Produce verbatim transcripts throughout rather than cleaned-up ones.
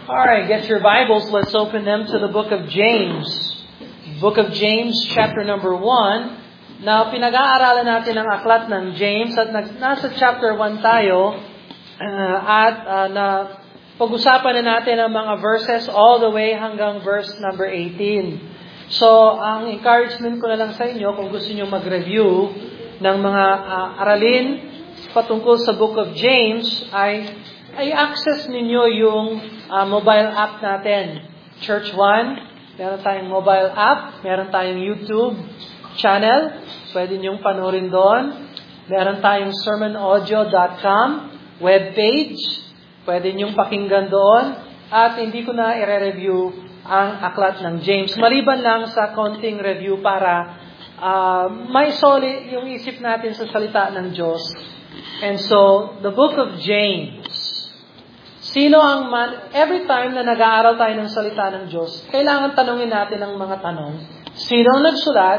Alright, get your Bibles. Let's open them to the book of James. Book of James, chapter number one. Now, pinag-aaralan natin ang aklat ng James at nasa chapter one tayo uh, at uh, na pag-usapan na natin ang mga verses all the way hanggang verse number eighteen. So, ang encouragement ko na lang sa inyo kung gusto niyo mag-review ng mga uh, aralin patungkol sa book of James ay ay access ninyo yung uh, mobile app natin. Church One, meron tayong mobile app, meron tayong YouTube channel, pwede niyong panoorin doon. Meron tayong sermon audio dot com webpage, pwede niyong pakinggan doon. At hindi ko na i-review ang aklat ng James. Maliban lang sa konting review para uh, may solid yung isip natin sa salita ng Diyos. And so, the book of James, sino ang man, every time na nag-aaral tayo ng salita ng Diyos, kailangan tanungin natin ang mga tanong. Sino ang nagsulat?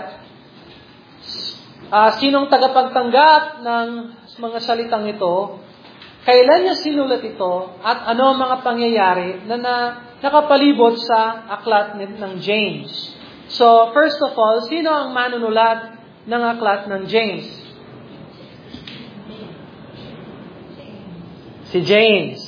Uh, sinong tagapagtanggap ng mga salitang ito? Kailan niya sinulat ito? At ano ang mga pangyayari na, na nakapalibot sa aklat ng James? So, first of all, sino ang manunulat ng aklat ng James? Si James.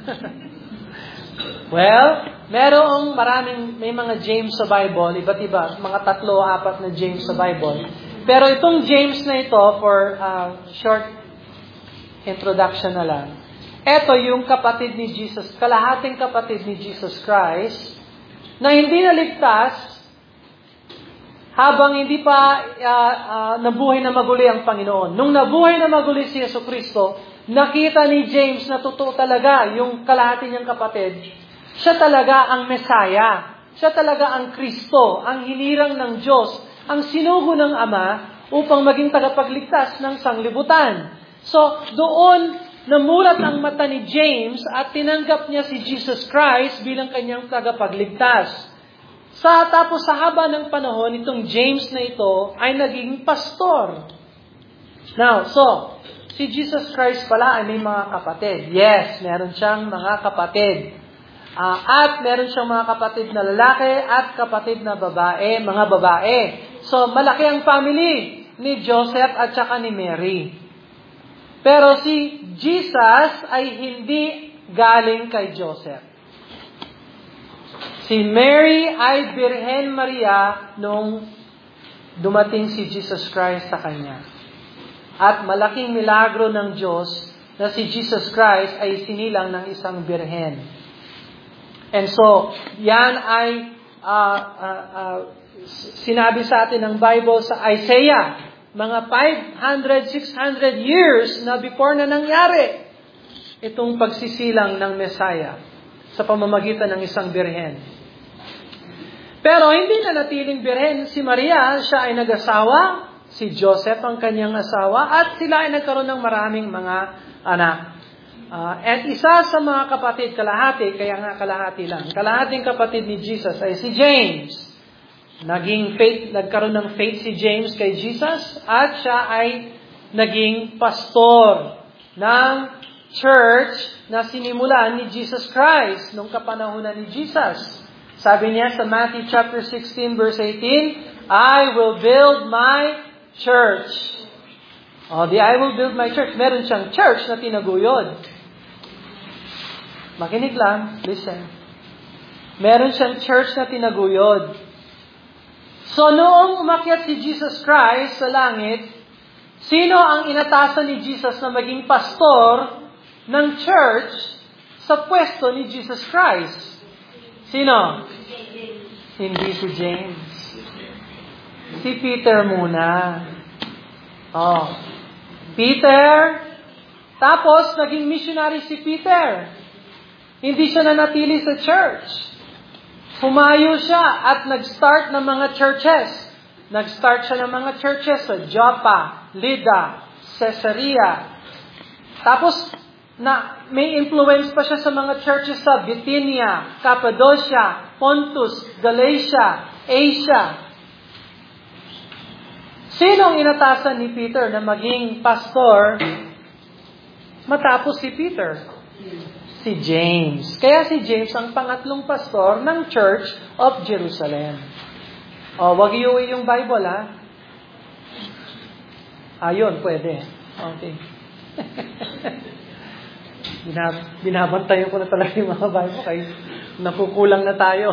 Well, merong maraming, may mga James sa Bible, iba't iba, mga tatlo, apat na James sa Bible. Pero itong James na ito, for uh, short introduction na lang, ito yung kapatid ni Jesus, kalahating kapatid ni Jesus Christ, na hindi naligtas habang hindi pa uh, uh, nabuhay na maguli ang Panginoon. Nung nabuhay na maguli si Jesucristo, nakita ni James na totoo talaga yung kalahati niyang kapatid. Siya talaga ang Mesaya. Siya talaga ang Kristo, ang hinirang ng Diyos, ang sinugo ng Ama upang maging tagapagligtas ng sanglibutan. So, doon namulat ang mata ni James at tinanggap niya si Jesus Christ bilang kanyang tagapagligtas. Sa tapos sa haba ng panahon, itong James na ito ay naging pastor. Now, so, si Jesus Christ pala ay may mga kapatid. Yes, meron siyang mga kapatid. Uh, at meron siyang mga kapatid na lalaki at kapatid na babae, mga babae. So, malaki ang family ni Joseph at saka ni Mary. Pero si Jesus ay hindi galing kay Joseph. Si Mary ay Birhen Maria nung dumating si Jesus Christ sa kanya. At malaking milagro ng Diyos na si Jesus Christ ay sinilang ng isang birhen. And so, yan ay uh, uh, uh, sinabi sa atin ng Bible sa Isaiah, mga five hundred, six hundred years na before na nangyari itong pagsisilang ng Messiah sa pamamagitan ng isang birhen. Pero hindi na natiling birhen si Maria, siya ay nag-asawa. Si Joseph ang kanyang asawa at sila ay nagkaroon ng maraming mga anak. Uh, at isa sa mga kapatid, kalahati, kaya nga kalahati lang, kalahating kapatid ni Jesus ay si James. Naging faith, nagkaroon ng faith si James kay Jesus at siya ay naging pastor ng church na sinimulan ni Jesus Christ nung kapanahunan ni Jesus. Sabi niya sa Matthew chapter sixteen verse eighteen, I will build my church. Oh, the I will build my church. Meron siyang church na tinaguyod. Makinig lang, listen. Meron siyang church na tinaguyod. So, noong umakyat si Jesus Christ sa langit, sino ang inatasan ni Jesus na maging pastor ng church sa pwesto ni Jesus Christ? Sino? Hindi si James. Si Peter muna. Oh. Peter. Tapos, naging missionary si Peter. Hindi siya nanatili sa church. Humayo siya at nag-start ng mga churches. Nag-start siya ng mga churches sa Joppa, Lydda, Caesarea. Tapos, na, may influence pa siya sa mga churches sa Bithynia, Cappadocia, Pontus, Galatia, Asia. Sinong inatasan ni Peter na maging pastor matapos si Peter? Si James. Kaya si James ang pangatlong pastor ng Church of Jerusalem. O, wag iuwi yung Bible, ha? Ayun, pwede. Okay. Binab- binabantayan ko na talaga yung mga Bible kaya nakukulang na tayo.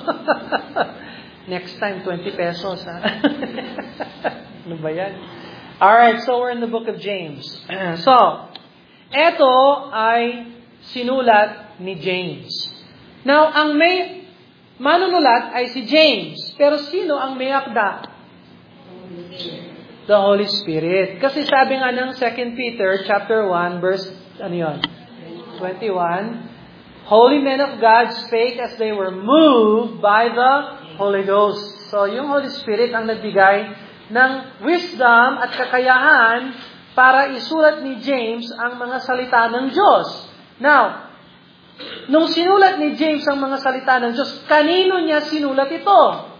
Next time, twenty pesos, ha? Ano ba yan? Alright, so we're in the book of James. So, eto ay sinulat ni James. Now, ang may manunulat ay si James. Pero sino ang may akda? The Holy Spirit. Kasi sabi nga ng Second Peter chapter one, verse, ano yun? twenty-one, Holy men of God spake as they were moved by the Holy Ghost. So, yung Holy Spirit ang nagbigay ng wisdom at kakayahan para isulat ni James ang mga salita ng Diyos. Now, nung sinulat ni James ang mga salita ng Diyos, kanino niya sinulat ito?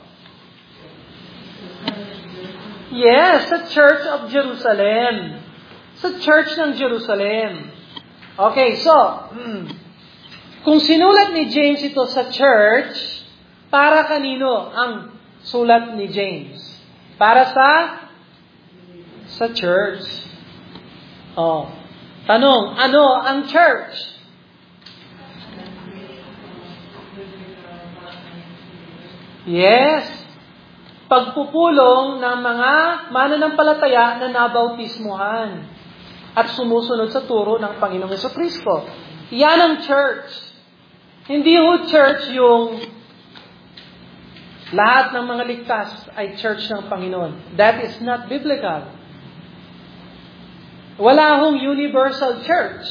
Yes, sa Church of Jerusalem. Sa Church ng Jerusalem. Okay, so, hmm, kung sinulat ni James ito sa church, para kanino ang sulat ni James? Para sa sa church. Oh. Tanong, ano ang church? Yes. Pagpupulong ng mga mananampalataya na nabautismuhan at sumusunod sa turo ng Panginoong Jesucristo. Yan ang church. Hindi ho church yung lahat ng mga ligtas ay church ng Panginoon. That is not biblical. Wala hong universal church.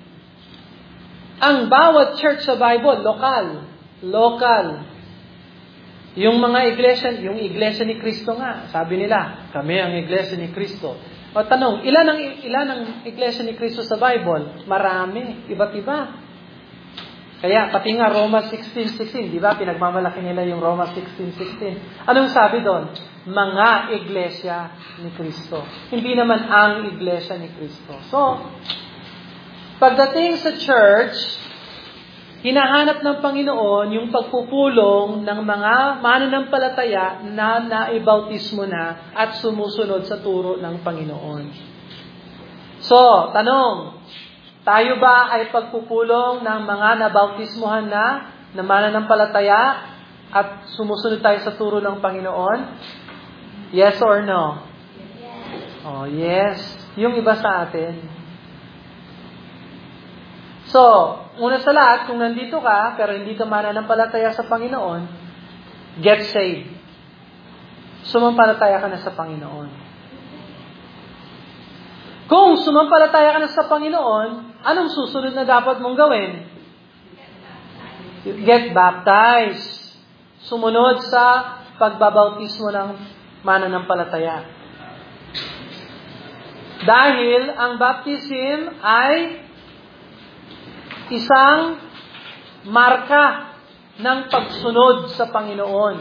Ang bawat church sa Bible, lokal. Local. Yung mga iglesia, yung iglesia ni Kristo nga, sabi nila, kami ang iglesia ni Kristo. O tanong, ilan ang ilan ang iglesia ni Kristo sa Bible? Marami, iba't iba. Kaya pati nga Roma sixteen sixteen, di ba? Pinagmamalaki nila yung Roma sixteen sixteen. Anong sabi doon? Mga iglesia ni Kristo. Hindi naman ang iglesia ni Kristo. So, pagdating sa church, hinahanap ng Panginoon yung pagpupulong ng mga mananampalataya na naibautismo na at sumusunod sa turo ng Panginoon. So, tanong, tayo ba ay pagpupulong ng mga nabautismuhan na na mananampalataya at sumusunod tayo sa turo ng Panginoon? Yes or no? Oh, yes. Yung iba sa atin. So, una sa lahat, kung nandito ka, pero hindi ka mananampalataya sa Panginoon, get saved. Sumampalataya ka na sa Panginoon. Kung sumampalataya ka na sa Panginoon, anong susunod na dapat mong gawin? Get baptized. Sumunod sa pagbabautismo ng mananampalataya. Dahil ang baptism ay isang marka ng pagsunod sa Panginoon.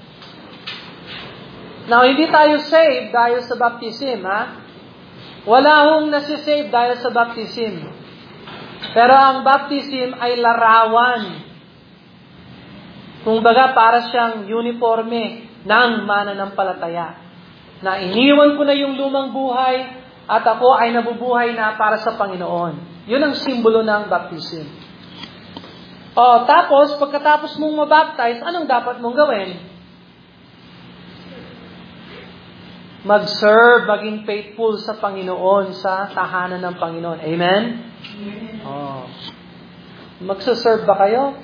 Now, hindi tayo saved dahil sa baptism, ha? Wala hong nasisave dahil sa baptism. Pero ang baptism ay larawan. Kung baga, para siyang uniforme ng mananampalataya. Na iniwan ko na yung lumang buhay at ako ay nabubuhay na para sa Panginoon. Yun ang simbolo ng baptism. O, tapos, pagkatapos mong mabaptize, anong dapat mong gawin? Mag-serve, maging faithful sa Panginoon, sa tahanan ng Panginoon. Amen? Oh. Magsaserve ba kayo?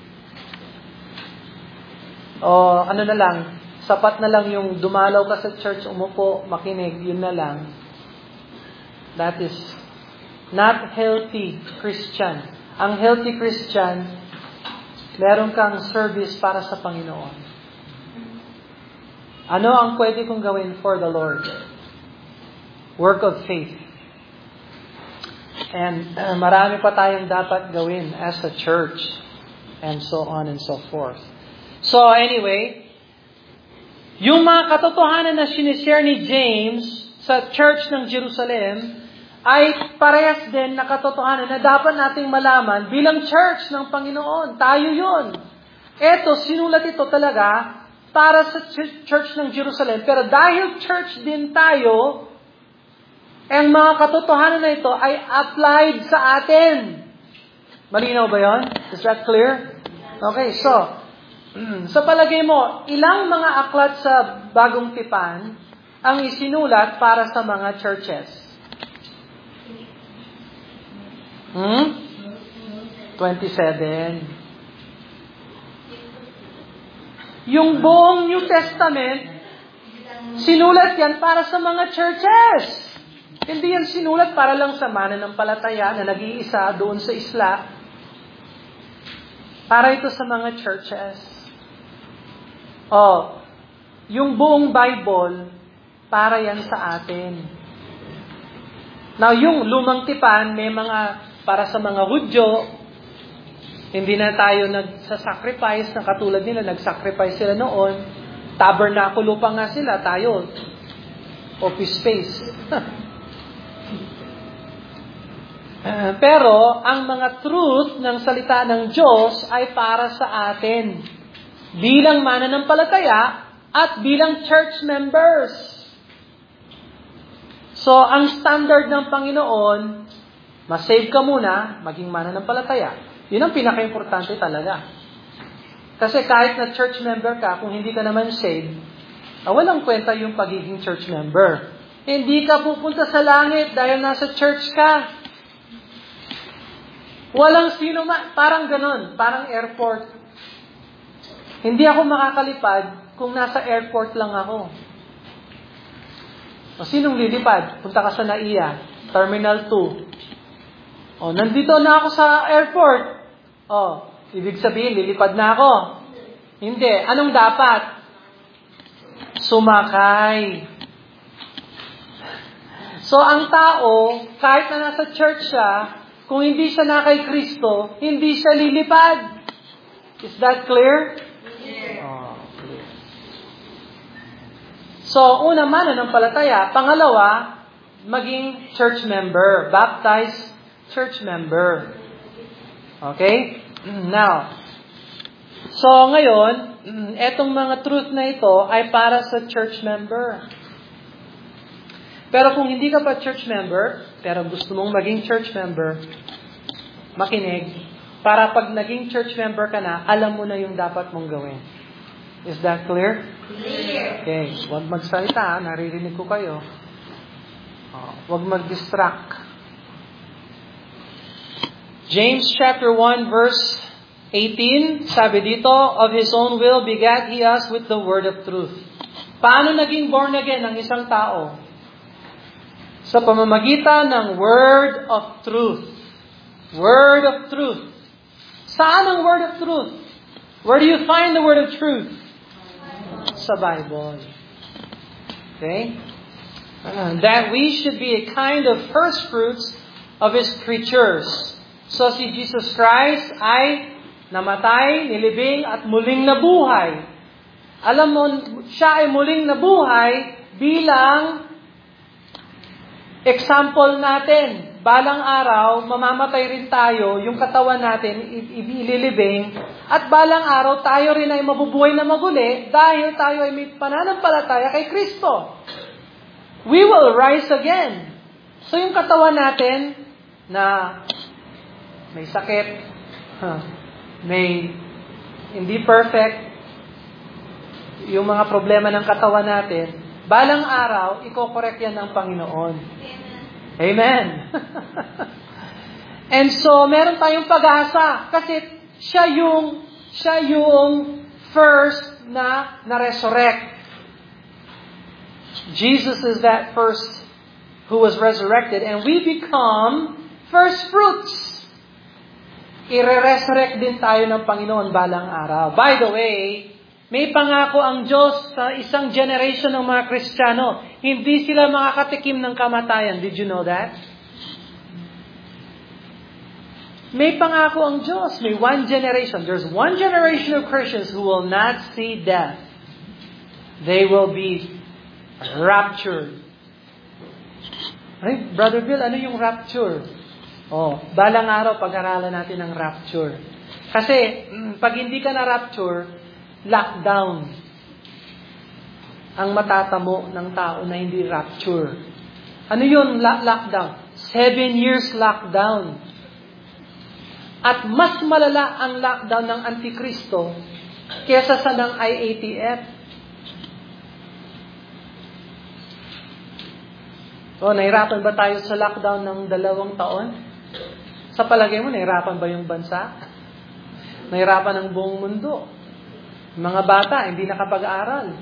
O, ano na lang, sapat na lang yung dumalaw ka sa church, umupo, makinig, yun na lang. That is not healthy Christian. Ang healthy Christian, meron kang service para sa Panginoon. Ano ang pwede kong gawin for the Lord? Work of faith. And uh, marami pa tayong dapat gawin as a church. And so on and so forth. So anyway, yung mga katotohanan na sinishare ni James sa church ng Jerusalem ay parehas din na katotohanan na dapat nating malaman bilang church ng Panginoon. Tayo yun. Eto, sinulat ito talaga para sa church ng Jerusalem. Pero dahil church din tayo, ang mga katotohanan na ito ay applied sa atin. Malinaw ba yun? Is that clear? Okay, so, sa palagay mo, ilang mga aklat sa Bagong Tipan ang isinulat para sa mga churches? Hmm? twenty-seven. Yung buong New Testament, sinulat yan para sa mga churches. Hindi yan sinulat para lang sa mananampalataya na nag-iisa doon sa isla. Para ito sa mga churches. Oh, yung buong Bible, para yan sa atin. Now, yung lumang tipan, may mga para sa mga Hudyo, hindi na tayo nagsasacrifice na katulad nila, nagsacrifice sila noon. Tabernakulo pa nga sila, tayo. Office space. uh, pero, ang mga truth ng salita ng Diyos ay para sa atin. Bilang mananampalataya at bilang church members. So, ang standard ng Panginoon, masave ka muna, maging mananampalataya. Yun ang pinaka-importante talaga. Kasi kahit na church member ka, kung hindi ka naman saved, ah, walang kwenta yung pagiging church member. Hindi ka pupunta sa langit dahil nasa church ka. Walang sino ma- parang ganun, parang airport. Hindi ako makakalipad kung nasa airport lang ako. O sinong lilipad? Punta ka sa N A I A, Terminal two. O, nandito na ako sa airport. O, ibig sabihin, lilipad na ako. Hindi. Anong dapat? Sumakay. So, ang tao, kahit na nasa church siya, kung hindi siya na kay Kristo, hindi siya lilipad. Is that clear? Yeah. Oh, clear. So, una, mananampalataya. Pangalawa, maging church member. Baptized church member. Okay? Now, so ngayon, etong mga truth na ito ay para sa church member. Pero kung hindi ka pa church member, pero gusto mong maging church member, makinig, para pag naging church member ka na, alam mo na yung dapat mong gawin. Is that clear? Clear. Okay. Huwag magsalita, naririnig ko kayo. Oh, huwag mag-distract. James chapter one verse eighteen, sabi dito, of His own will begat He us with the word of truth. Paano naging born again ang isang tao? Sa pamamagitan ng word of truth. Word of truth. Saan ang word of truth? Where do you find the word of truth? Sa Bible. Okay? Uh, that we should be a kind of first fruits of His creatures. So si Jesus Christ ay namatay, nilibing, at muling nabuhay. Alam mo, siya ay muling nabuhay bilang example natin. Balang araw, mamamatay rin tayo, yung katawan natin, ililibing, at balang araw, tayo rin ay mabubuhay na maguli dahil tayo ay may pananampalataya kay Kristo. We will rise again. So yung katawan natin na may sakit, huh, may hindi perfect, yung mga problema ng katawan natin, balang araw, iko-correct yan ng Panginoon. Amen. Amen. And so, meron tayong pag-asa kasi siya yung, siya yung first na na-resurrect. Jesus is that first who was resurrected and we become first fruits. I-resurrect din tayo ng Panginoon balang araw. By the way, may pangako ang Diyos sa isang generation ng mga Kristiyano. Hindi sila makakatikim ng kamatayan. Did you know that? May pangako ang Diyos. May one generation. There's one generation of Christians who will not see death. They will be raptured. Ay, Brother Bill, ano yung rapture? Oh, balang araw pag-aralan natin ang rapture. Kasi, pag hindi ka na rapture, lockdown ang matatamo ng tao na hindi rapture. Ano yun, lockdown? Seven years lockdown. At mas malala ang lockdown ng Antikristo kesa sa ng I A T F. So, nahirapan ba tayo sa lockdown ng dalawang taon? Sa palagay mo, nahirapan ba yung bansa? Nahirapan ang buong mundo. Mga bata, hindi nakapag-aaral.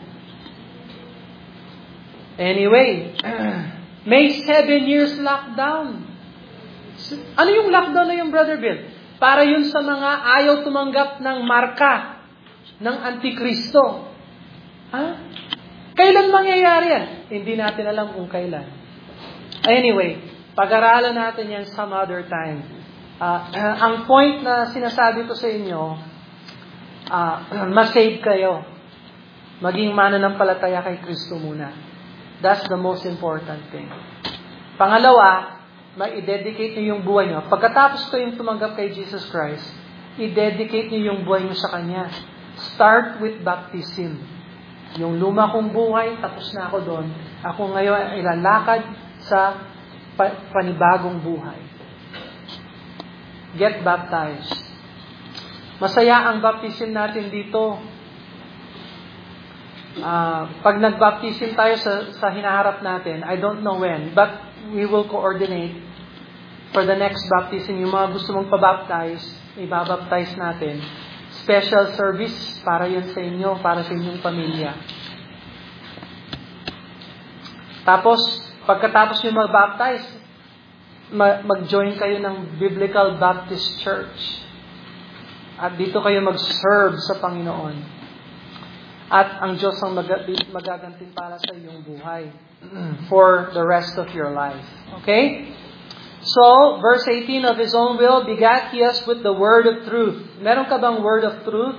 Anyway, may seven years lockdown. Ano yung lockdown na yung, Brother Bill? Para yun sa mga ayaw tumanggap ng marka ng Antikristo. Ha? Kailan mangyayari yan? Hindi natin alam kung kailan. Anyway, pag-aralan natin yan some other time. Uh, ang point na sinasabi ko sa inyo, uh, masave kayo. Maging mananampalataya kay Kristo muna. That's the most important thing. Pangalawa, ma-dedicate niyo yung buhay niyo. Pagkatapos kayong tumanggap kay Jesus Christ, i-dedicate niyo yung buhay niyo sa Kanya. Start with baptism. Yung luma kong buhay, tapos na ako doon. Ako ngayon ay ilalakad sa pa- panibagong buhay. Get baptized. Masaya ang baptism natin dito. Uh, pag nag-baptism tayo sa, sa hinaharap natin, I don't know when, but we will coordinate for the next baptism. Yung mga gusto mong pabaptize, ibabaptize natin. Special service para yun sa inyo, para sa inyong pamilya. Tapos, pagkatapos nyo mag-baptize, mag-join kayo ng Biblical Baptist Church. At dito kayo mag-serve sa Panginoon. At ang Diyos ang magagantimpala sa iyong buhay for the rest of your life. Okay? So, verse eighteen, of His own will begat He us with the word of truth. Meron ka bang word of truth?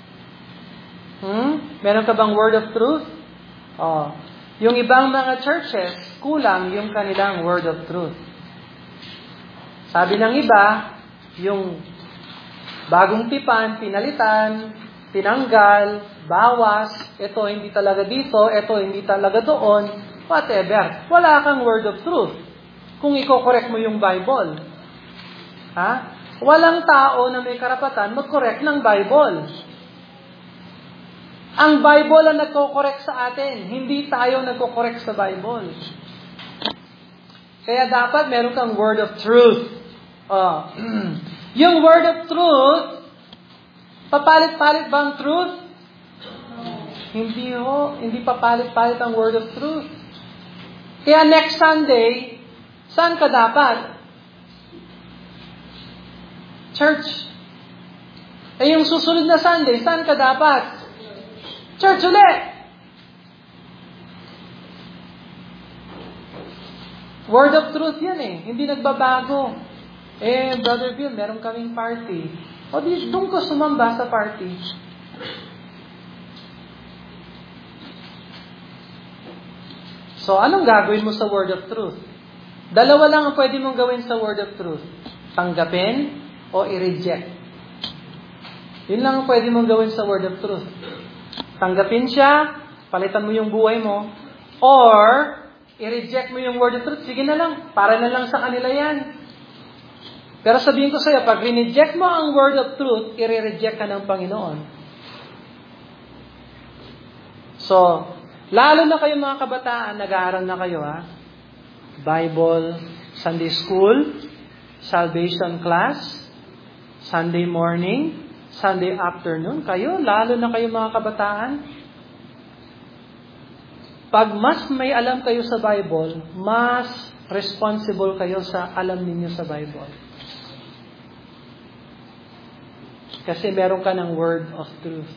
Hmm? Meron ka bang word of truth? Oh. Yung ibang mga churches, kulang yung kanilang word of truth. Sabi ng iba, yung bagong tipan, pinalitan, tinanggal, bawas, ito hindi talaga dito, ito hindi talaga doon, whatever. Wala kang word of truth. Kung i-correct mo yung Bible. Ha? Walang tao na may karapatan mag-correct ng Bible. Ang Bible ang nagko-correct sa atin, hindi tayo nagko-correct sa Bible. Kaya dapat meron kang word of truth. Oh. Yung word of truth, papalit-palit ba ang truth? Hindi ho. Hindi papalit-palit ang word of truth. Kaya next Sunday, saan ka dapat? Church. Eh yung susunod na Sunday, saan ka dapat? Church ulit. Word of truth yan eh. Hindi nagbabago. Eh, Brother Bill, meron kaming party. O di, doon ko sumamba sa party. So, anong gagawin mo sa word of truth? Dalawa lang ang pwede mong gawin sa word of truth. Tanggapin o i-reject. Yun lang ang pwede mong gawin sa word of truth. Tanggapin siya, palitan mo yung buhay mo, or i-reject mo yung word of truth. Sige na lang, para na lang sa kanila yan. Pero sabihin ko sa iyo, pag rineject mo ang word of truth, i-reject ka ng Panginoon. So, lalo na kayo mga kabataan, nag-aaral na kayo ha. Bible, Sunday school, salvation class, Sunday morning, Sunday afternoon. Kayo, lalo na kayo mga kabataan. Pag mas may alam kayo sa Bible, mas responsible kayo sa alam ninyo sa Bible. Kasi meron ka ng word of truth.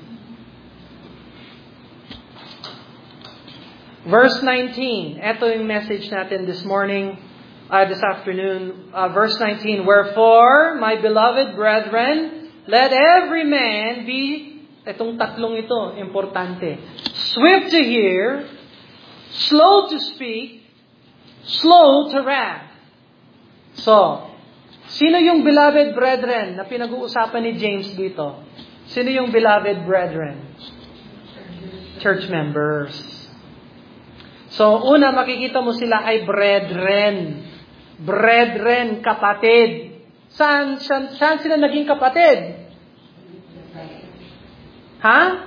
Verse nineteen. Ito yung message natin this morning, uh, this afternoon. Uh, verse nineteen. Wherefore, my beloved brethren, let every man be, itong tatlong ito, importante. Swift to hear, slow to speak, slow to wrath. So, sino yung beloved brethren na pinag-uusapan ni James dito? Sino yung beloved brethren? Church members. So, una makikita mo sila ay brethren. Brethren, kapatid. Saan, saan, saan sila naging kapatid? Ha?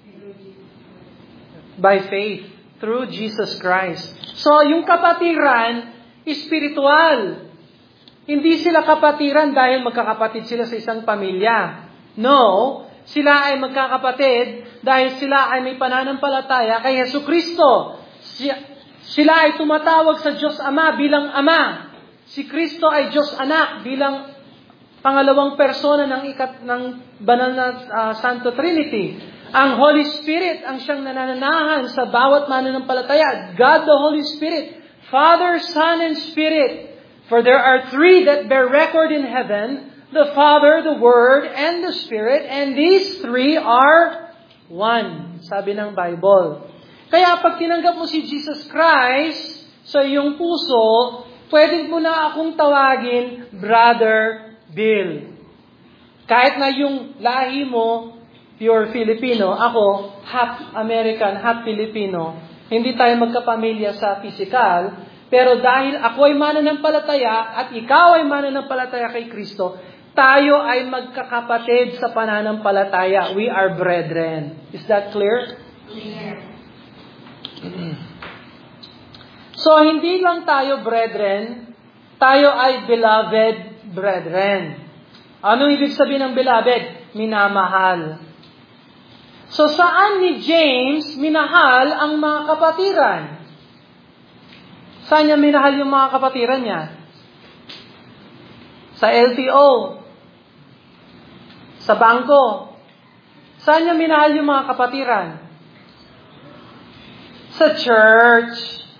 By faith. Through Jesus Christ. So, yung kapatiran, espiritual. Hindi sila kapatiran dahil magkakapatid sila sa isang pamilya. No, sila ay magkakapatid dahil sila ay may pananampalataya kay Jesucristo. Sila ay tumatawag sa Diyos Ama bilang Ama. Si Kristo ay Diyos Anak bilang pangalawang persona ng ikat ng banal na uh, Santo Trinity. Ang Holy Spirit ang siyang nananahan sa bawat mananampalataya. God the Holy Spirit, Father, Son, and Spirit. For there are three that bear record in heaven, the Father, the Word, and the Spirit, and these three are one, sabi ng Bible. Kaya pag tinanggap mo si Jesus Christ sa iyong puso, pwede mo na akong tawagin Brother Bill. Kahit na yung lahi mo, pure Filipino, ako, half American, half Filipino, hindi tayo magkapamilya sa physical, pero dahil ako ay mananampalataya at ikaw ay mananampalataya kay Kristo, tayo ay magkakapatid sa pananampalataya. We are brethren. Is that clear? Clear. So, hindi lang tayo brethren, tayo ay beloved brethren. Ano ibig sabihin ng beloved? Minamahal. So, saan ni James minahal ang mga kapatiran? Saan niya minahal yung mga kapatiran niya? Sa L T O. Sa bangko. Saan niya minahal yung mga kapatiran? Sa church.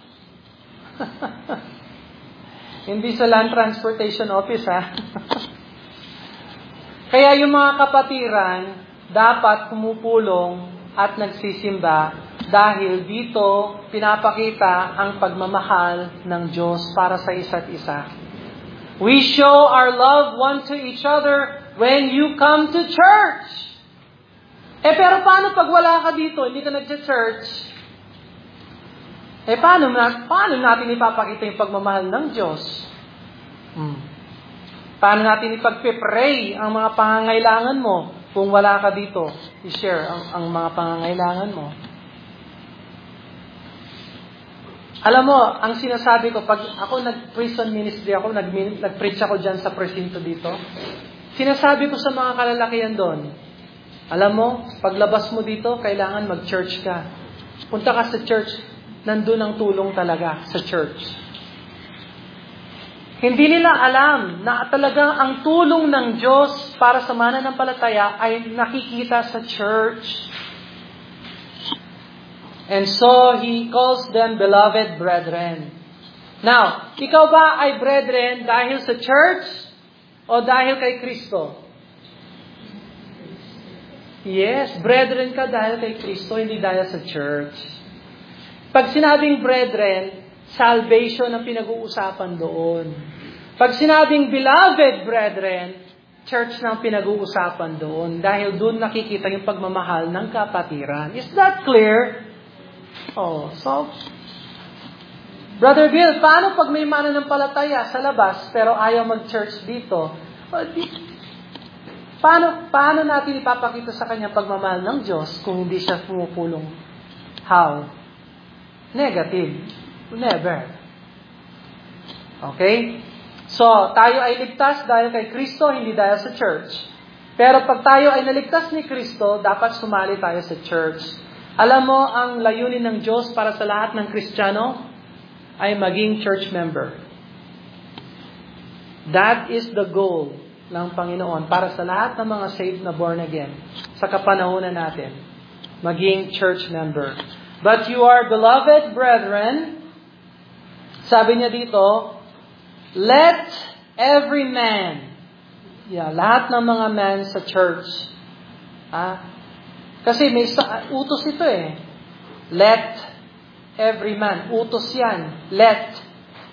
Hindi sa Land Transportation Office, ha? Kaya yung mga kapatiran, dapat pumupulong at nagsisimba dahil dito pinapakita ang pagmamahal ng Diyos para sa isa't isa. We show our love one to each other when you come to church. Eh pero paano pag wala ka dito, hindi ka nag-church? Eh paano, paano natin ipapakita yung pagmamahal ng Diyos? Hmm. Paano natin ipagpe-pray ang mga pangangailangan mo? Kung wala ka dito, i-share ang, ang mga pangangailangan mo. Alam mo, ang sinasabi ko, pag ako nag-prison ministry ako, nag, nag-preach ako dyan sa presinto dito, sinasabi ko sa mga kalalakihan doon, alam mo, paglabas mo dito, kailangan mag-church ka. Punta ka sa church, nandun ang tulong talaga sa church. Hindi nila alam na talagang ang tulong ng Diyos para sa mananampalataya ay nakikita sa church. And so, He calls them beloved brethren. Now, ikaw ba ay brethren dahil sa church o dahil kay Kristo? Yes, brethren ka dahil kay Kristo, hindi dahil sa church. Pag sinabing brethren, salvation ang pinag-uusapan doon. Pag sinabing beloved brethren, church na ang pinag-uusapan doon. Dahil doon nakikita yung pagmamahal ng kapatiran. Is that clear? Oh, so, Brother Bill, paano pag may mananampalataya sa labas pero ayaw mag-church dito? Oh, di, paano, paano natin ipapakita sa kanya pagmamahal ng Diyos kung hindi siya pumupulong? How? Negative. Never. Okay? So, tayo ay ligtas dahil kay Kristo, hindi dahil sa church. Pero pag tayo ay naligtas ni Kristo, dapat sumali tayo sa church. Alam mo, ang layunin ng Diyos para sa lahat ng Kristiyano ay maging church member. That is the goal ng Panginoon para sa lahat ng mga saved na born again sa kapanahunan natin. Maging church member. But you are beloved brethren, sabi niya dito, let every man, yeah, lahat ng mga man sa church, ah, kasi may utos ito eh. Let every man, utos yan. Let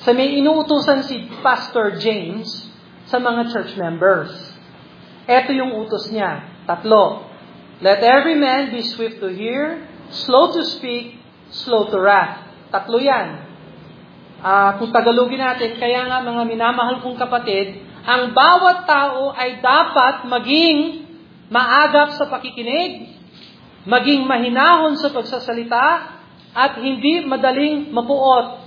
sa may inuutusan si Pastor James sa mga church members. Ito yung utos niya. Tatlo. Let every man be swift to hear, slow to speak, slow to wrath. Tatlo yan. Uh, kung Tagalogin natin, kaya nga mga minamahal kong kapatid, ang bawat tao ay dapat maging maagap sa pakikinig, maging mahinahon sa pagsasalita, at hindi madaling mapuot.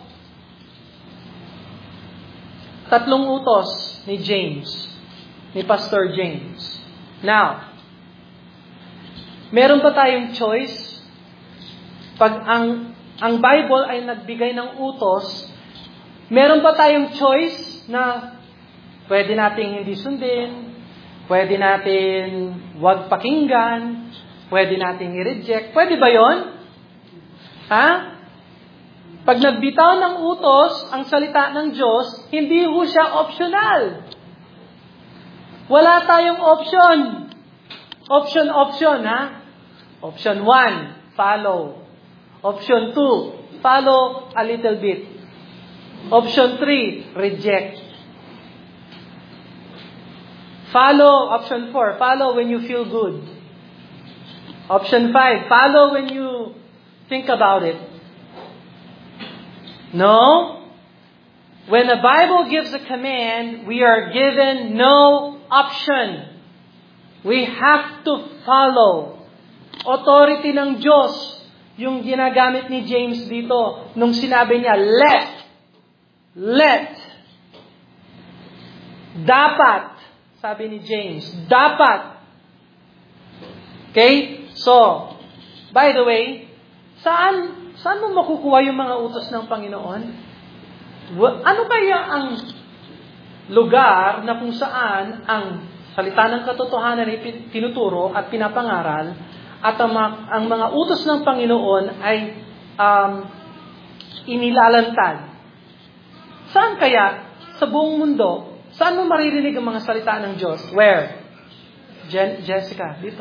Tatlong utos ni James, ni Pastor James. Now, meron pa tayong choice? Pag ang, ang Bible ay nagbigay ng utos, meron pa tayong choice na pwede nating hindi sundin, pwede natin wag pakinggan, pwede nating i-reject. Pwede ba yon? Ha? Pag nagbitaw ng utos, ang salita ng Diyos, hindi ho siya optional. Wala tayong option. Option, option, ha? Option one, follow. Option two, follow a little bit. Option three, reject. Follow, option four, follow when you feel good. Option five, follow when you think about it. No. When the Bible gives a command, we are given no option. We have to follow. Authority ng Diyos, yung ginagamit ni James dito, nung sinabi niya, let, let, dapat, sabi ni James, dapat. Okay? So, by the way, saan, saan mo makukuha yung mga utos ng Panginoon? Ano kaya ang lugar na kung saan ang salita ng katotohanan ay tinuturo at pinapangaral at ang mga, ang mga utos ng Panginoon ay um, inilalantad? Saan kaya sa buong mundo, saan mo maririnig ang mga salita ng Diyos? Where? Je- Jessica, dito.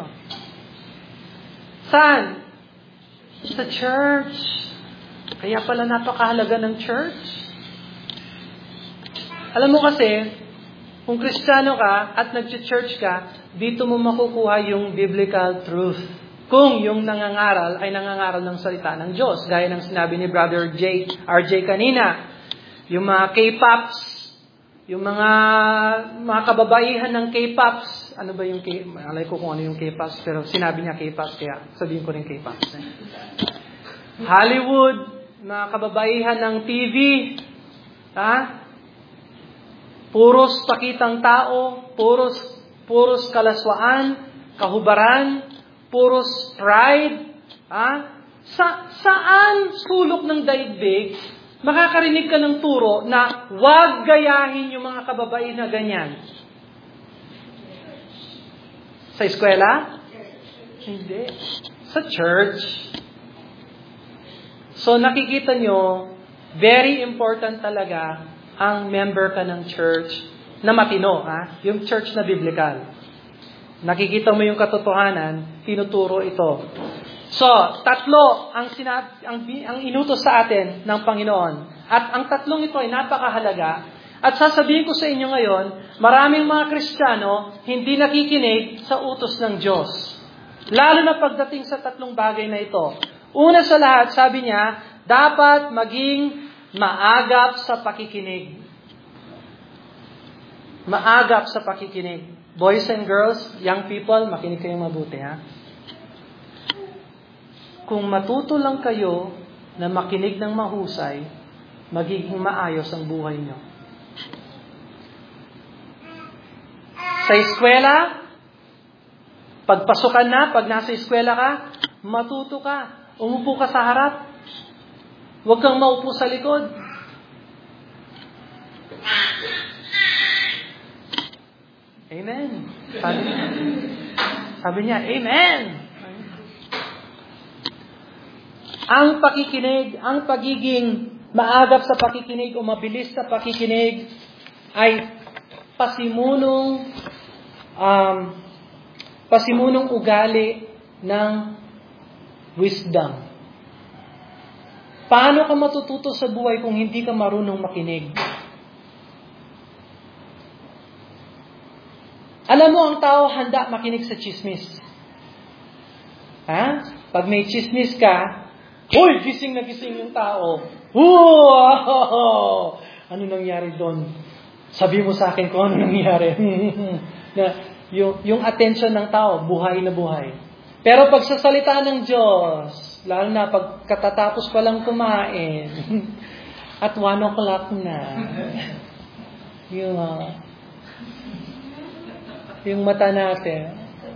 Saan? Sa church. Kaya pala napakahalaga ng church. Alam mo kasi, kung Kristiyano ka at nag-church ka, dito mo makukuha yung biblical truth. Kung yung nangangaral ay nangangaral ng salita ng Diyos. Gaya ng sinabi ni Brother J, R J kanina. Yung mga K-pops, yung mga mga kababaihan ng K-pops, ano ba yung K, alay ko kung ano yung K-pops, pero sinabi niya K-pops, kaya sabihin ko rin K-pops. Eh. Hollywood, mga kababaihan ng T V, ha? Puros pakitang tao, puros puros kalaswaan, kahubaran, puros pride, ha? Sa saan sulok ng daigdig makakarinig ka ng turo na huwag gayahin yung mga kababaihan na ganyan? Sa eskwela? Hindi. Sa church. So nakikita nyo, very important talaga ang member ka ng church na matino, ha? Yung church na biblical. Nakikita mo yung katotohanan, tinuturo ito. So, tatlo ang sinab- ang, ang inutos sa atin ng Panginoon. At ang tatlong ito ay napakahalaga. At sasabihin ko sa inyo ngayon, maraming mga Kristiyano hindi nakikinig sa utos ng Diyos. Lalo na pagdating sa tatlong bagay na ito. Una sa lahat, sabi niya, dapat maging maagap sa pakikinig. Maagap sa pakikinig. Boys and girls, young people, makinig kayong mabuti, ha? Kung matuto lang kayo na makinig ng mahusay, magiging maayos ang buhay nyo. Sa eskwela, pagpasukan na, pag nasa eskwela ka, matuto ka. Umupo ka sa harap. Huwag kang maupo sa likod. Amen. Sabi niya, sabi niya Amen. Ang pakikinig, ang pagiging maagap sa pakikinig o mabilis sa pakikinig ay pasimunong um, pasimunong ugali ng wisdom. Paano ka matututo sa buhay kung hindi ka marunong makinig? Alam mo, ang tao handa makinig sa chismis. Ha? Pag may chismis ka, hoy, gising na gising yung tao. Wow! Ano nangyari doon? Sabi mo sa akin kung ano nangyari. na, yung, yung attention ng tao, buhay na buhay. Pero pag sa salita ng Diyos, lalo na pag katatapos pa lang kumain, at one o'clock na, yung, uh, yung mata natin,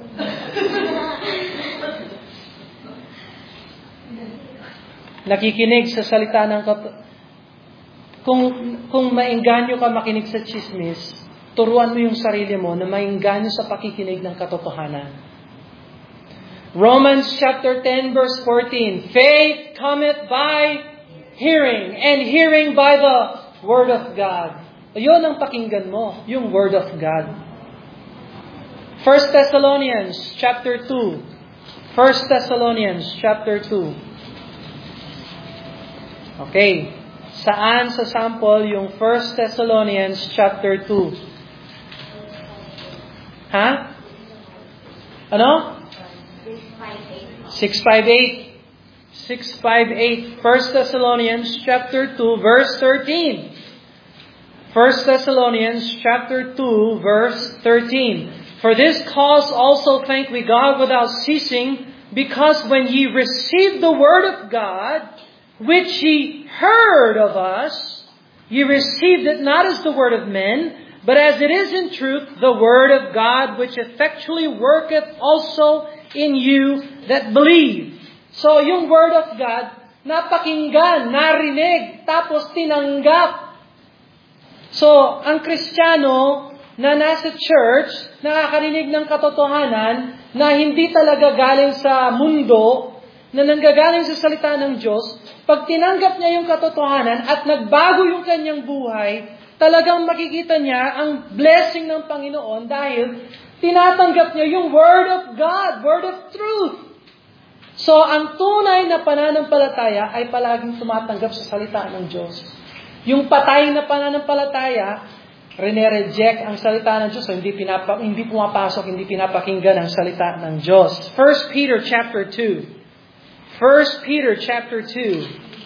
nakikinig sa salita ng kat- kung kung maengganyo ka makinig sa chismis, turuan mo yung sarili mo na maengganyo sa pakikinig ng katotohanan. Romans chapter ten verse fourteen, faith cometh by hearing, and hearing by the word of God. Ayun ang pakinggan mo, yung word of God. First Thessalonians chapter two. First Thessalonians chapter two. Okay. Saan sa sample yung First Thessalonians chapter two? Ha? Ano? six fifty-eight. six fifty-eight. First Thessalonians chapter two verse thirteen. First Thessalonians chapter two verse thirteen. For this cause also thank we God without ceasing, because when ye received the word of God, which ye heard of us, ye received it not as the word of men, but as it is in truth the word of God, which effectually worketh also in you that believe. So, yung word of God, napakinggan, narinig, tapos tinanggap. So, ang Kristiyano na nasa church, nakakarinig ng katotohanan na hindi talaga galing sa mundo, na nanggagaling sa salita ng Diyos, pag tinanggap niya yung katotohanan at nagbago yung kanyang buhay, talagang makikita niya ang blessing ng Panginoon dahil tinatanggap niya yung Word of God, Word of Truth. So, ang tunay na pananampalataya ay palaging tumatanggap sa salita ng Diyos. Yung patay na pananampalataya, rene-reject ang salita ng Diyos, so hindi, pinapa, hindi pumapasok, hindi pinapakinggan ang salita ng Diyos. First Peter chapter two. First Peter chapter two.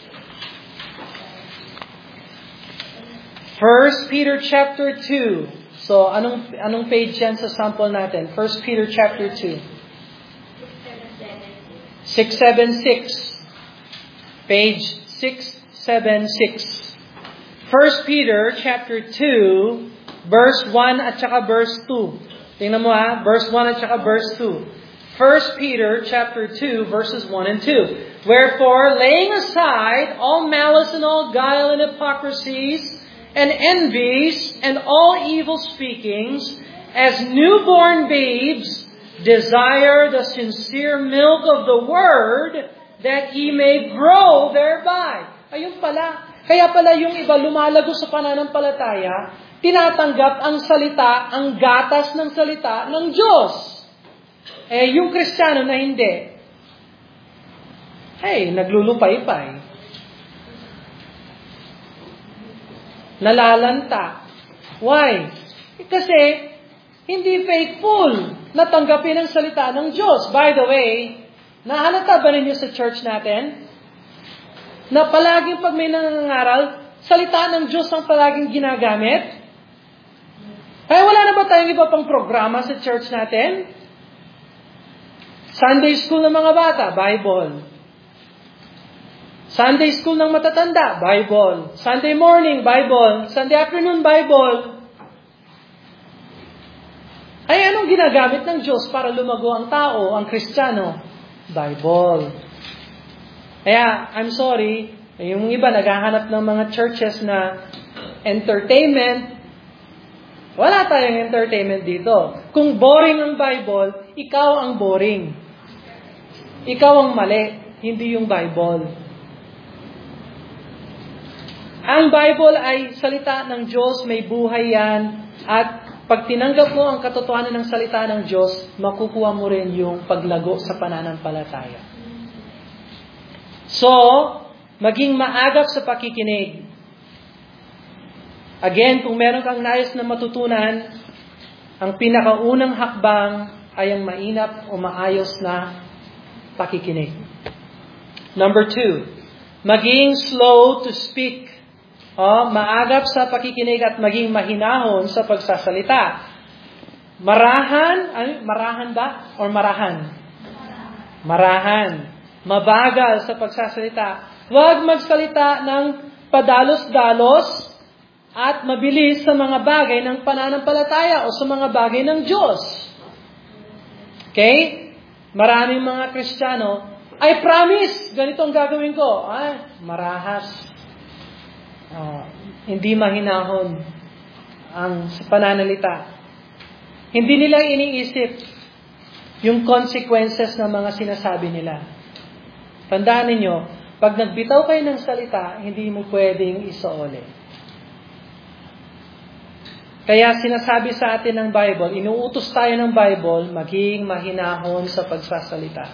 First Peter chapter two. So, anong anong page yan sa sample natin? First Peter chapter two. six seventy-six. Page six seventy-six. First Peter chapter two, verse one at saka verse two. Tingnan mo ha, verse one at saka verse two. First Peter chapter two, verses one and two. Wherefore, laying aside all malice and all guile and hypocrisies, and envies, and all evil speakings, as newborn babes, desire the sincere milk of the word, that ye may grow thereby. Ayun pala. Kaya pala yung iba lumalago sa pananampalataya, tinatanggap ang salita, ang gatas ng salita ng Diyos. Eh, yung Kristiyano na hindi, hey, naglulupay-pay. Nalalanta. Why? Kasi, hindi faithful na tanggapin ang salita ng Diyos. By the way, nahalata ba ninyo sa church natin? Na palaging pag may nangangaral, salita ng Diyos ang palaging ginagamit? Kaya wala na ba tayong iba pang programa sa church natin? Sunday school ng mga bata, Bible. Sunday school ng matatanda, Bible. Sunday morning, Bible. Sunday afternoon, Bible. Ay, anong ginagamit ng Diyos para lumago ang tao, ang Kristiyano? Bible. Kaya, I'm sorry, yung iba naghahanap ng mga churches na entertainment. Wala tayong entertainment dito. Kung boring ang Bible, ikaw ang boring. Ikaw ang mali, hindi yung Bible. Ang Bible ay salita ng Diyos, may buhay yan, at pag tinanggap mo ang katotohanan ng salita ng Diyos, makukuha mo rin yung paglago sa pananampalataya. So, maging maagap sa pakikinig. Again, kung meron kang nais na matutunan, ang pinakaunang hakbang ay ang mainap o maayos na pakikinig. Number two, maging slow to speak. O, maagap sa pakikinig at maging mahinahon sa pagsasalita. Marahan, ay, marahan ba? Or marahan? Marahan. Mabagal sa pagsasalita. Huwag magsalita ng padalos-dalos at mabilis sa mga bagay ng pananampalataya o sa mga bagay ng Diyos. Okay? Maraming mga Kristiyano, I promise, ganito ang gagawin ko. Ay, marahas. Uh, hindi mahinahon ang sa pananalita. Hindi nila iniisip yung consequences ng mga sinasabi nila. Tandaan ninyo, pag nagbitaw kayo ng salita, hindi mo pwedeng isauli. Kaya sinasabi sa atin ng Bible, inuutos tayo ng Bible, maging mahinahon sa pagsasalita.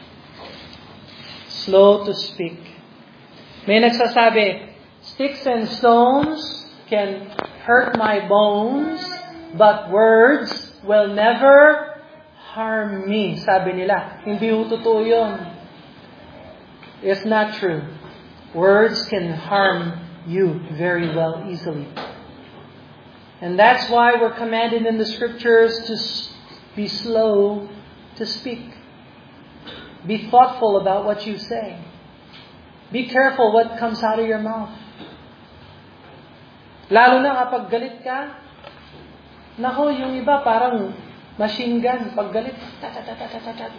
Slow to speak. May nagsasabi, sticks and stones can hurt my bones, but words will never harm me. Sabi nila, hindi ho totoo yun. It's not true. Words can harm you very well, easily. And that's why we're commanded in the Scriptures to be slow to speak. Be thoughtful about what you say. Be careful what comes out of your mouth. Lalo na kapag galit ka, nako, yung iba parang machine gun. Pag galit, tatatatatat.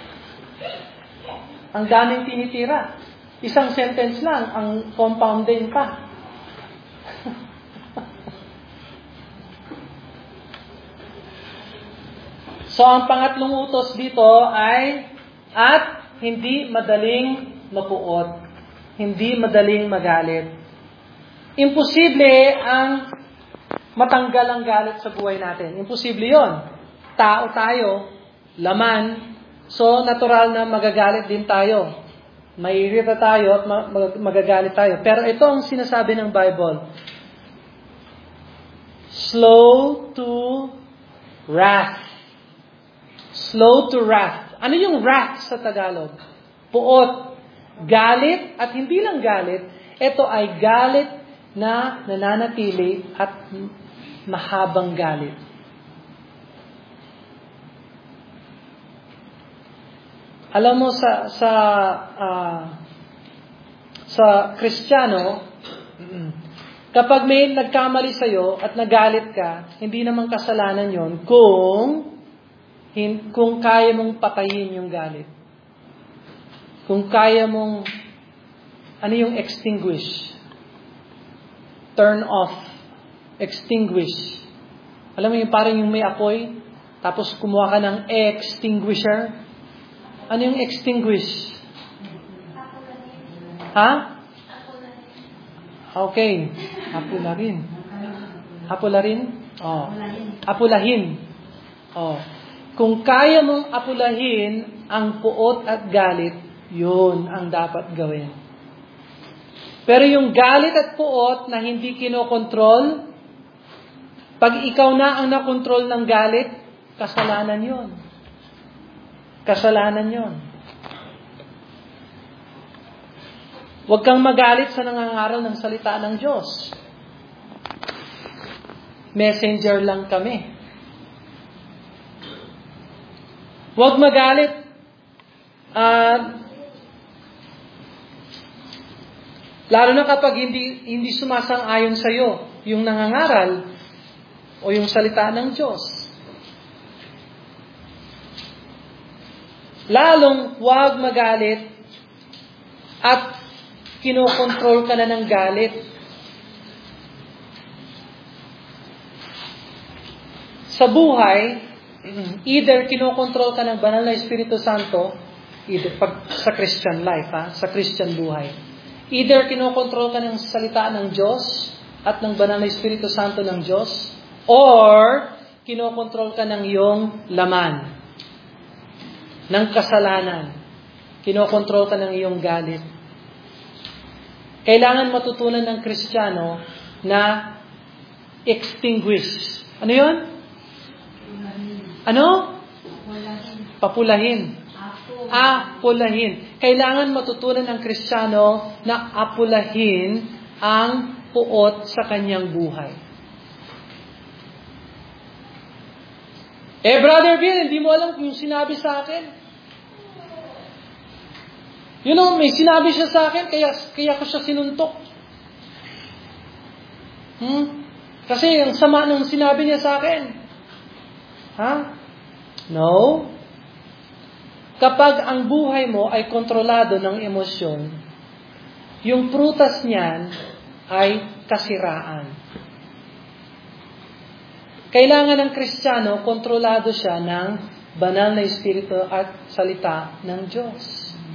Ang daming tinitira. Isang sentence lang, ang compounding pa. So, ang pangatlong utos dito ay, at hindi madaling mapuot. Hindi madaling magalit. Imposible ang matanggal ang galit sa buhay natin. Imposible yon. Tao tayo, laman, so natural na magagalit din tayo. Maiirita tayo at magagalit tayo. Pero ito ang sinasabi ng Bible. Slow to wrath. Slow to wrath. Ano yung wrath sa Tagalog? Puot. Galit, at hindi lang galit, ito ay galit na nananatili at mahabang galit. Alam mo sa sa uh, sa Kristiyano, kapag may nagkamali sa iyo at nagalit ka, hindi naman kasalanan 'yon kung kung kaya mong patayin yung galit. Kung kaya mong ano yung extinguish? Turn off. Extinguish. Alam mo yung parang yung may apoy, tapos kumuha ka ng extinguisher. Ano yung extinguish? Ha? Okay. Apularin. Apularin? Oh. Apulahin. Oh. Kung kaya mong apulahin ang puot at galit, yun ang dapat gawin. Pero yung galit at puot na hindi kinokontrol, pag ikaw na ang nakontrol ng galit, kasalanan yun. Kasalanan yun. Huwag kang magalit sa nangangaral ng salita ng Diyos. Messenger lang kami. Huwag magalit. Uh, lalo na kapag hindi hindi sumasang-ayon sa iyo yung nangangaral o yung salita ng Diyos. Lalong huwag magalit at kinokontrol ka na ng galit. Sa buhay, either kinokontrol ka ng banal na Espiritu Santo, either pag sa Christian life, ha, sa Christian buhay. Either kinokontrol ka ng salita ng Diyos at ng banal na Espiritu Santo ng Diyos, or kinokontrol ka ng iyong laman, ng kasalanan. Kinokontrol ka ng iyong galit. Kailangan matutunan ng Kristiyano na extinguish. Ano yun? Ano? Papulahin. Apulahin. Kailangan matutunan ng Kristiyano na apulahin ang puot sa kanyang buhay. Eh, Brother Bill, hindi mo alam kung yung sinabi sa akin. You know, may sinabi siya sa akin, kaya, kaya ko siya sinuntok. Hmm? Kasi ang sama ng sinabi niya sa akin. Ha? No. Kapag ang buhay mo ay kontrolado ng emosyon, yung prutas niyan ay kasiraan. Kailangan ng Kristiyano, kontrolado siya ng banal na espiritu at salita ng Diyos.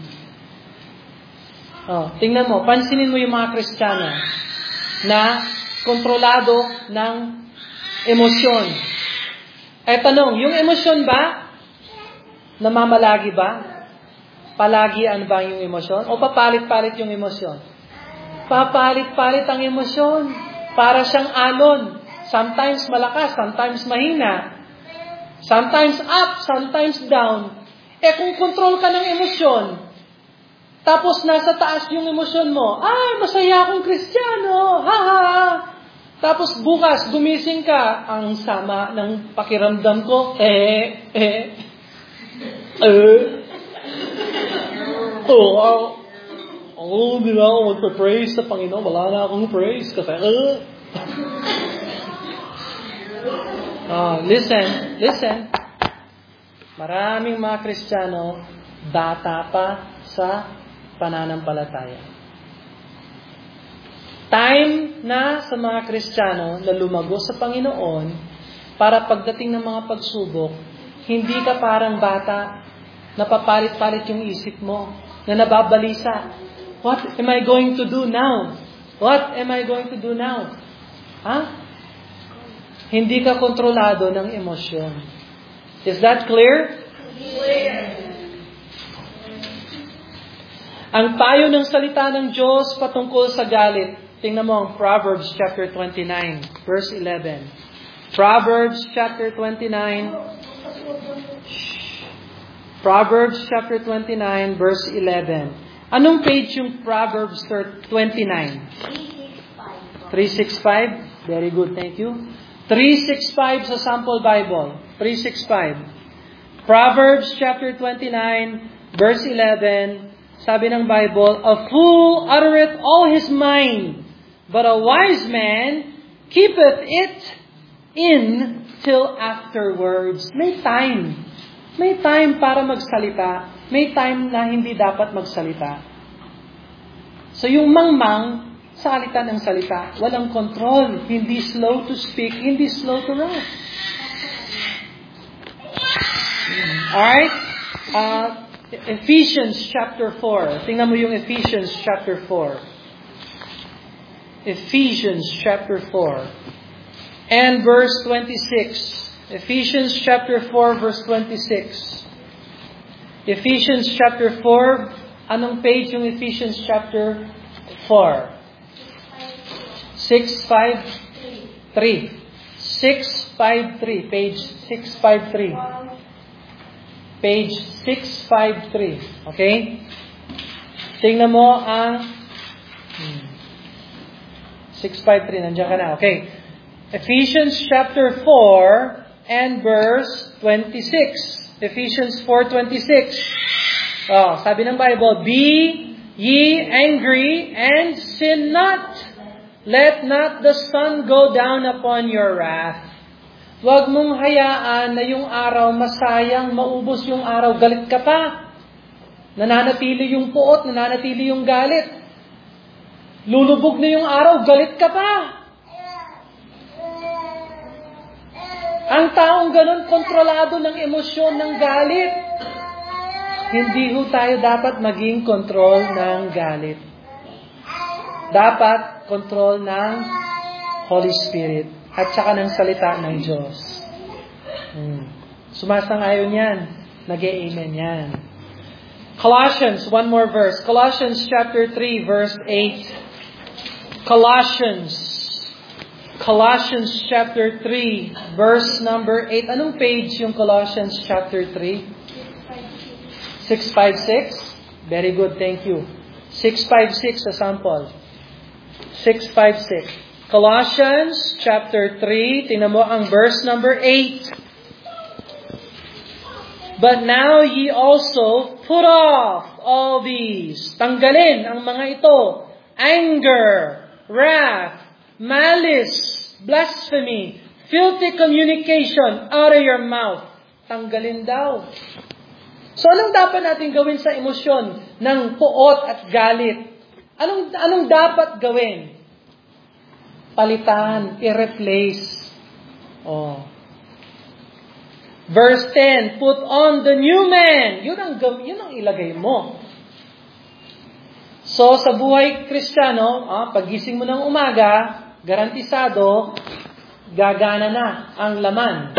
Oh, tingnan mo, pansinin mo yung mga Kristiyano na kontrolado ng emosyon. Eh, tanong, yung emosyon ba, namamalagi ba? Palagian ba yung emosyon? O papalit-palit yung emosyon? Papalit-palit ang emosyon. Para siyang alon. Sometimes malakas, sometimes mahina. Sometimes up, sometimes down. Eh kung control ka ng emosyon, tapos nasa taas yung emosyon mo, ay, masaya akong Kristiyano, ha ha ha. Tapos bukas, gumising ka, ang sama ng pakiramdam ko, eh, eh, eh, oh, oh, oh, di ba ako magpa-praise sa Panginoon, wala na akong praise, kasi, eh. Oh, listen, listen. Maraming mga Kristiyano, bata pa sa pananampalataya. Time na sa mga Kristiyano na lumago sa Panginoon para pagdating ng mga pagsubok, hindi ka parang bata, napapalit-palit yung isip mo, na nababalisa. What am I going to do now? What am I going to do now? Ha? Hindi ka kontrolado ng emosyon. Is that clear? Clear. Ang payo ng salita ng Diyos patungkol sa galit. Tingnan mo ang Proverbs chapter twenty-nine, verse eleven. Proverbs chapter twenty-nine. Proverbs chapter twenty-nine, verse eleven. Anong page yung Proverbs twenty-nine? three sixty-five. Very good, thank you. three sixty-five sa Sample Bible. three sixty-five. Proverbs chapter twenty-nine, verse eleven. Sabi ng Bible, a fool uttereth all his mind, but a wise man keepeth it in till afterwards. May time. May time para magsalita. May time na hindi dapat magsalita. So yung mangmang, salita ng salita. Walang control. Hindi slow to speak. Hindi slow to write. Alright? Uh, Ephesians chapter four. Tingnan mo yung Ephesians chapter four. Ephesians chapter four. And verse twenty-six. Ephesians chapter four, verse twenty-six. Ephesians chapter four. Anong page yung Ephesians chapter four? six five three. six five three. Page six five three. Page six five three. Okay? Tingnan mo ang hmm, six five three. Nandiyan ka na. Okay. Ephesians chapter four and verse twenty-six. Ephesians four twenty-six. Oh, sabi ng Bible, be ye angry and sin not. Let not the sun go down upon your wrath. Huwag mong hayaan na yung araw masayang, maubos yung araw, galit ka pa. Nananatili yung puot, nananatili yung galit. Lulubog na yung araw, galit ka pa. Ang taong ganun, kontrolado ng emosyon ng galit. Hindi ho tayo dapat maging control ng galit. Dapat control ng Holy Spirit at saka ng salita ng Diyos. Hmm. Sumasang-ayon yan. Nag-e-amen yan. Colossians, one more verse. Colossians chapter three, verse eight. Colossians. Colossians chapter three, verse number eight. Anong page yung Colossians chapter three? six fifty-six? Very good, thank you. six fifty-six sa sample. six fifty-six. Colossians chapter three, tingnan mo ang verse number eight. But now ye also put off all these. Tanggalin ang mga ito. Anger, wrath, malice, blasphemy, filthy communication out of your mouth. Tanggalin daw. So anong dapat natin gawin sa emosyon ng puot at galit? Anong, anong dapat gawin? Palitan, i-replace. Oh. Verse ten, put on the new man. Yun ang, yun ang ilagay mo. So, sa buhay Kristiyano, ah, pagising mo ng umaga, garantisado, gagana na ang laman.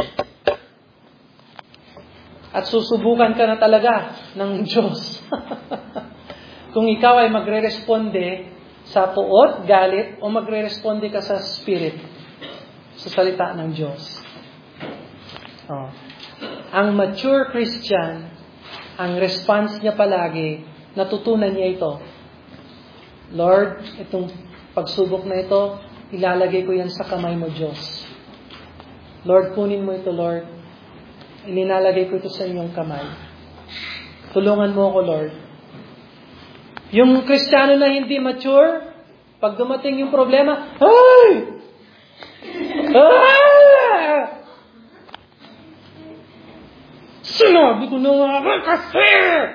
At susubukan ka na talaga ng Diyos. Kung ikaw ay magre-responde sa tuot, galit, o magre-responde ka sa spirit, sa salita ng Diyos. Oh. Ang mature Christian, ang response niya palagi, natutunan niya ito. Lord, itong pagsubok na ito, ilalagay ko yan sa kamay mo, Diyos. Lord, kunin mo ito, Lord. Ininalagay ko ito sa inyong kamay. Tulungan mo ako, Lord. Yung Kristiyano na hindi mature, pag dumating yung problema, ay! Ah! Sinabi ko na nga kasi!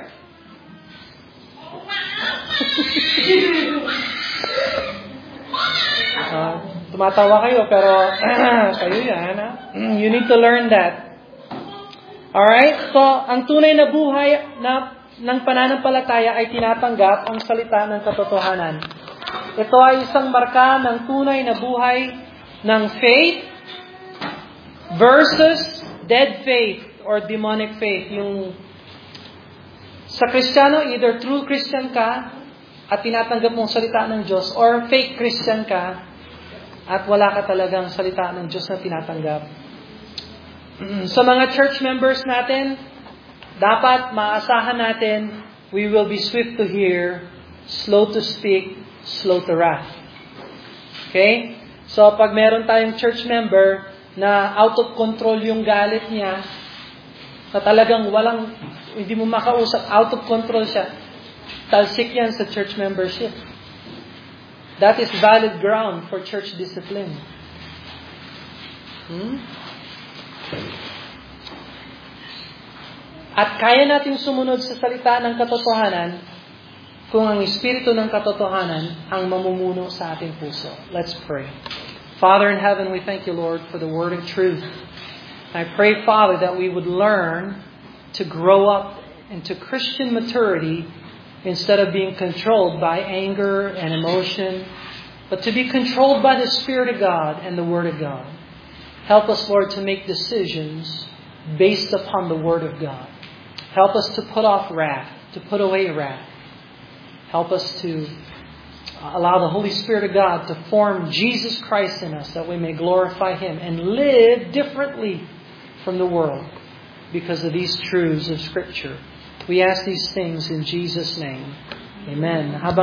uh, tumatawa kayo, pero kayo yan, ha? You need to learn that. Alright? So, ang tunay na buhay na, ng pananampalataya ay tinatanggap ang salita ng katotohanan. Ito ay isang marka ng tunay na buhay ng faith versus dead faith or demonic faith. Yung sa Kristiyano, either true Christian ka at tinatanggap mong salita ng Diyos, or fake Christian ka at wala ka talagang salita ng Diyos na tinatanggap. Sa mga church members natin, dapat maasahan natin, we will be swift to hear, slow to speak, slow to wrath. Okay? So, pag meron tayong church member na out of control yung galit niya, na talagang walang, hindi mo makausap, out of control siya, talsik yan sa church membership. That is valid ground for church discipline. Hmm? At kaya natin sumunod sa salita ng katotohanan kung ang Espiritu ng katotohanan ang mamumuno sa ating puso. Let's pray. Father in heaven, we thank you, Lord, for the word of truth. I pray, Father, that we would learn to grow up into Christian maturity instead of being controlled by anger and emotion, but to be controlled by the Spirit of God and the Word of God. Help us, Lord, to make decisions based upon the Word of God. Help us to put off wrath, to put away wrath. Help us to allow the Holy Spirit of God to form Jesus Christ in us that we may glorify Him and live differently from the world because of these truths of Scripture. We ask these things in Jesus' name. Amen. How about